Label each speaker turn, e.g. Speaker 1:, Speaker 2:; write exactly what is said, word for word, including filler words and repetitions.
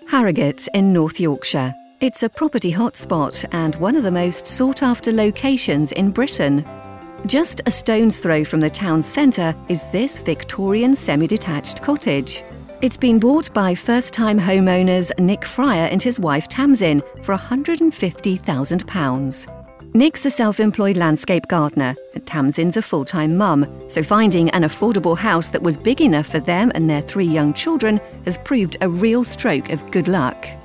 Speaker 1: Harrogate in North Yorkshire. It's a property hotspot and one of the most sought-after locations in Britain. Just a stone's throw from the town centre is this Victorian semi-detached cottage. It's been bought by first-time homeowners Nick Fryer and his wife Tamsin for one hundred fifty thousand pounds. Nick's a self-employed landscape gardener, and Tamsin's a full-time mum, so finding an affordable house that was big enough for them and their three young children has proved a real stroke of good luck.